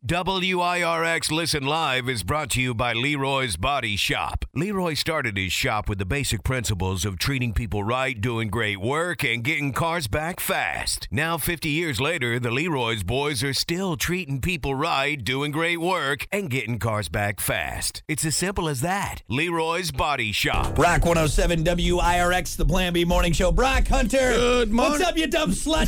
WIRX Listen Live is brought to you by Leroy's Body Shop. Leroy started his shop with the basic principles of treating people right, doing great work, and getting cars back fast. Now, 50 years later, the Leroy's boys are still treating people right, doing great work, and getting cars back fast. It's as simple as that. Leroy's Body Shop. Rock 107 WIRX, the Plan B Morning Show. Brock Hunter. Good morning. What's up, you dumb slut?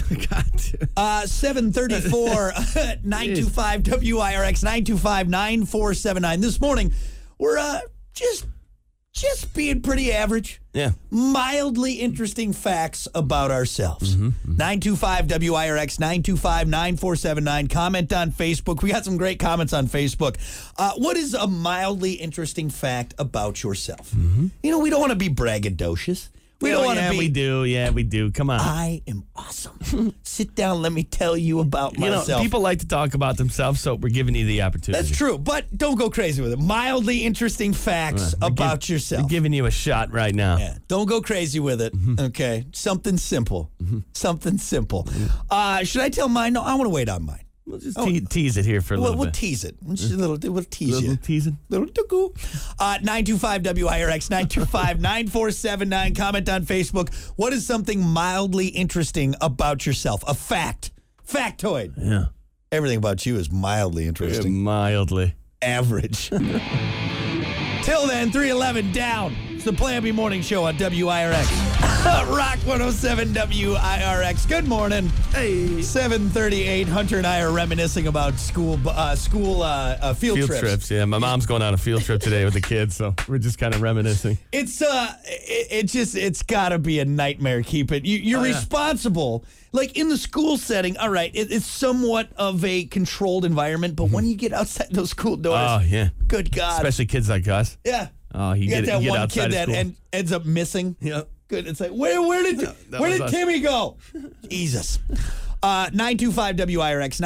734 925 WIRX 925-9479. This morning, we're just being pretty average. Yeah. Mildly interesting facts about ourselves. 925 WIRX 925-9479. Comment on Facebook. We got some great comments on Facebook. What is a mildly interesting fact about yourself? You know, we don't want to be braggadocious. We don't want to be. We do. Yeah, we do. Come on. I am awesome. Sit down. Let me tell you about myself. You know, people like to talk about themselves, so we're giving you the opportunity. That's true, but don't go crazy with it. Mildly interesting facts about yourself. We're giving you a shot right now. Yeah, don't go crazy with it. Okay, something simple. Something simple. Should I tell mine? No, I want to wait on mine. We'll just tease it here for a little We'll bit. tease it. We'll tease you. Little teasing. Little tuku. 925 WIRX 925-9479. Comment on Facebook. What is something mildly interesting about yourself? A fact. Factoid. Yeah. Everything about you is mildly interesting. Mildly. Average. Till then, 311 down. It's the Plan B Morning Show on WIRX. Rock 107 WIRX. Good morning. Hey. 7:38. Hunter and I are reminiscing about school field trips. Yeah, my mom's going on a field trip today with the kids, so we're just kind of reminiscing. It's got to be a nightmare. Keep it. You're responsible. Like in the school setting, all right, it's somewhat of a controlled environment, but when you get outside those school doors, Oh, yeah. good God. Especially kids like us. Yeah. Oh, You get got that one outside kid of that school. ends up missing. Yep. Good. It's like, where did that was us. Timmy go? Jesus. 925 WIRX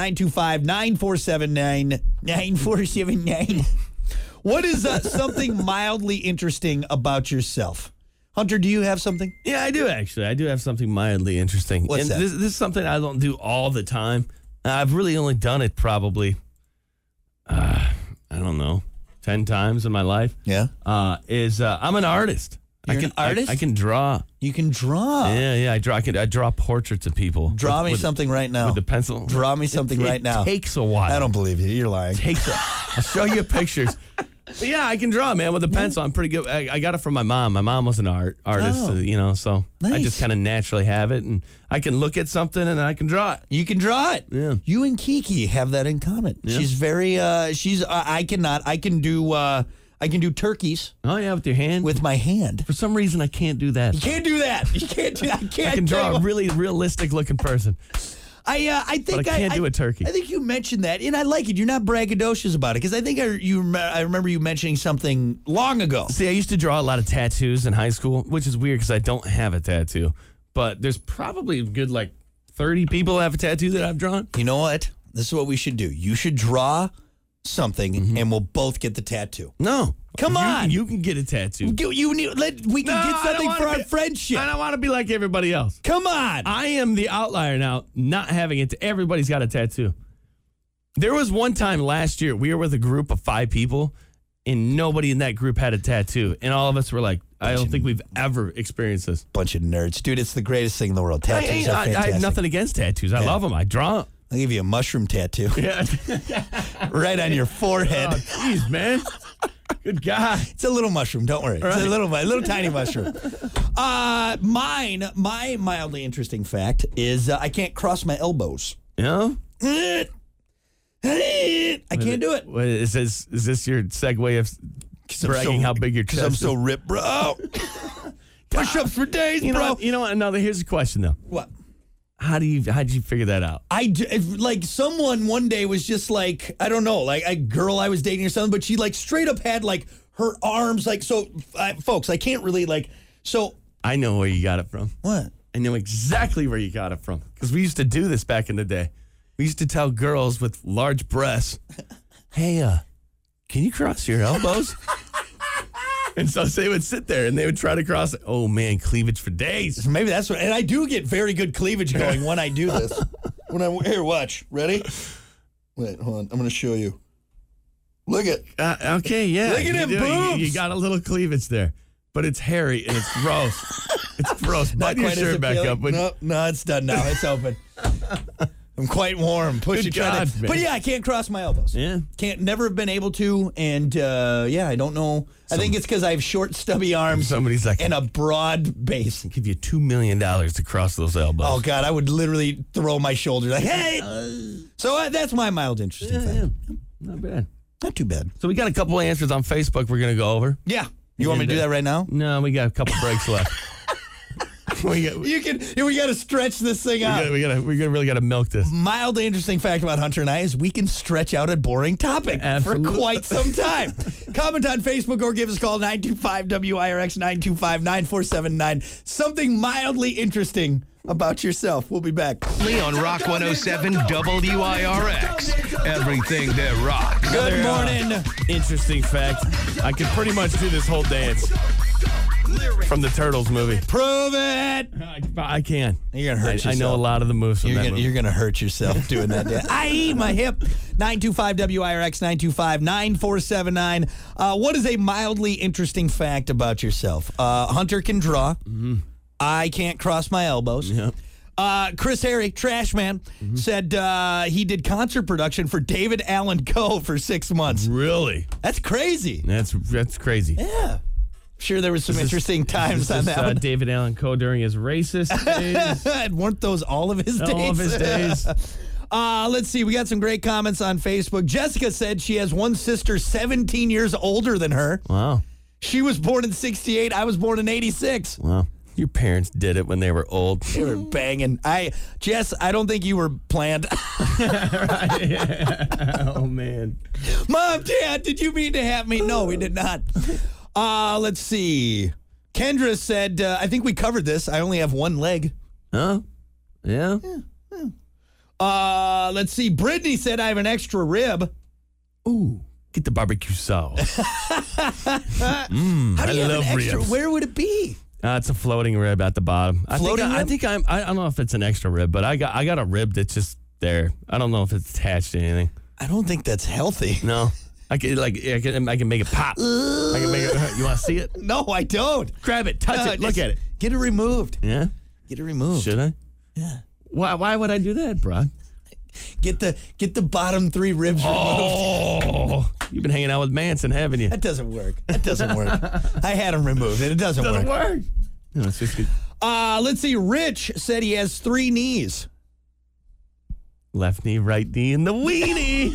925-9479. What is something mildly interesting about yourself? Hunter, do you have something? Yeah, I do actually. I do have something mildly interesting. What's that? This is something I don't do all the time. I've really only done it probably, I don't know, 10 times in my life. Yeah. I'm an artist. You're an artist? I can draw. You can draw. Yeah. I draw portraits of people. Draw me something right now. With the pencil. Draw me something right now. It takes a while. I don't believe you. You're lying. I'll show you pictures. But yeah, I can draw, man, with a pencil. I'm pretty good. I got it from my mom. My mom was an artist, so I Nice. just kind of naturally have it, and I can look at something and I can draw it. You can draw it. Yeah. You and Kiki have that in common. Yeah. She's very. I cannot. I can do turkeys Oh yeah, with your hand. with my hand. For some reason, I can't do that. You can't do that. You can't do. I can't. I can draw a really realistic looking person. I think But I can't do a turkey. I think you mentioned that, and I like it. You're not braggadocious about it because I think I remember you mentioning something long ago. See, I used to draw a lot of tattoos in high school, which is weird because I don't have a tattoo. But there's probably a good 30 people that have a tattoo that I've drawn. You know what? This is what we should do. You should draw something, and we'll both get the tattoo. No. Come on. You can get a tattoo. We can get something for our friendship. I don't want to be like everybody else. Come on. I am the outlier now, not having it. Everybody's got a tattoo. There was one time last year, we were with a group of 5 people, and nobody in that group had a tattoo. And all of us were like, I don't think we've ever experienced this. Bunch of nerds. Dude, it's the greatest thing in the world. Tattoos are I fantastic. have nothing against tattoos. I love them. I draw them. I'll give you a mushroom tattoo Yeah. right on your forehead. Oh, jeez, man. Good guy. It's a little mushroom. Don't worry. It's a little tiny mushroom. My mildly interesting fact is I can't cross my elbows. Yeah? I can't do it. Is this your segue of bragging how big your chest I'm is? so ripped, bro. Push-ups for days, You bro. know what? Now, here's the question, though. What? How did you figure that out? Someone one day was just like, I don't know, like a girl I was dating or something, but she straight up had her arms folks, I can't really so. I know where you got it from. What? I know exactly where you got it from because we used to do this back in the day. We used to tell girls with large breasts, hey, can you cross your elbows? And so they would sit there and they would try to cross it. Oh, man, cleavage for days. Maybe that's what, and I do get very good cleavage going when I do this. Here, watch. Ready? Wait, hold on. I'm going to show you. Look at. Okay, yeah. Look at him, boobs. You got a little cleavage there, but it's hairy and it's gross. It's gross. Button your shirt back up. No, it's done now. It's open. I'm quite warm. Push Good it, try God, to. man. But yeah, I can't cross my elbows. Yeah. Never have been able to, and I don't know. I think it's because I have short, stubby arms. Somebody's like, and a broad base. give you $2 million to cross those elbows. Oh God, I would literally throw my shoulder like, hey. So that's my mild interesting fact. Yeah. Not bad. Not too bad. So we got a couple answers on Facebook we're going to go over. Yeah. You want me to do that right now? No, we got a couple breaks left. We got to stretch this thing out. we really got to milk this. Mildly interesting fact about Hunter and I is we can stretch out a boring topic Absolutely. for quite some time. Comment on Facebook or give us a call 925-WIRX 925-9479. Something mildly interesting about yourself. We'll be back. On Rock 107 WIRX. Everything that rocks. Good morning. Interesting fact. I could pretty much do this whole dance from the Turtles movie. Prove it. I can. You're going to hurt yourself. I know a lot of the moves from that movie. You're going to hurt yourself doing that. I eat my hip. 925-WIRX 925-9479. What is a mildly interesting fact about yourself? Hunter can draw. Mm-hmm. I can't cross my elbows. Yep. Chris Harry, Trash Man, said he did concert production for David Allan Coe for 6 months. Really? That's crazy. That's crazy. Yeah. Sure, there was some interesting times on that one. David Allan Coe during his racist days. Weren't those all of his days? All of his days. Let's see. We got some great comments on Facebook. Jessica said she has one sister 17 years older than her. Wow. She was born in 68. I was born in 86. Wow. Your parents did it when they were old. They were banging. Jess, I don't think you were planned. Oh, man. Mom, Dad, did you mean to have me? No, we did not. Let's see. Kendra said, I think we covered this. I only have one leg. Huh? Yeah? Let's see. Brittany said I have an extra rib. Ooh, get the barbecue sauce. How do you have love an extra? ribs. Where would it be? It's a floating rib at the bottom. I Floating think rib? I don't know if it's an extra rib, but I got a rib that's just there. I don't know if it's attached to anything. I don't think that's healthy. No. I can make it pop. I can make it. You want to see it? No, I don't. Grab it, touch it, look at it. Get it removed. Yeah. Get it removed. Should I? Yeah. Why would I do that, bro? Get the bottom 3 ribs removed. Oh, you've been hanging out with Manson, haven't you? That doesn't work. That doesn't work. I had them removed, and it doesn't work. No, it's just good. Let's see. Rich said he has 3 knees. Left knee, right knee, and the weenie.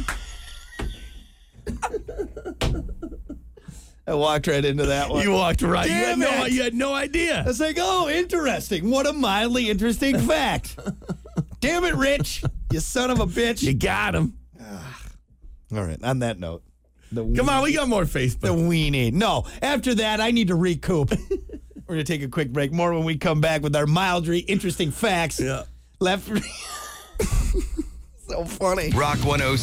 I walked right into that one. You walked right. Damn You had no idea. I was like, oh, interesting. What a mildly interesting fact. Damn it, Rich. You son of a bitch. You got him. All right. On that note. Come on, we got more Facebook. The weenie. No. After that, I need to recoup. We're going to take a quick break. More when we come back with our mildly interesting facts. Yeah. Left. So funny. Rock 107.